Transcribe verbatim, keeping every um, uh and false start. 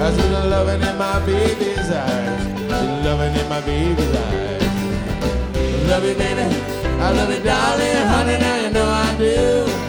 I see the loving in my baby's eyes. The loving in my baby's eyes. Love you, baby. I love you, darling. Honey, now you know I do.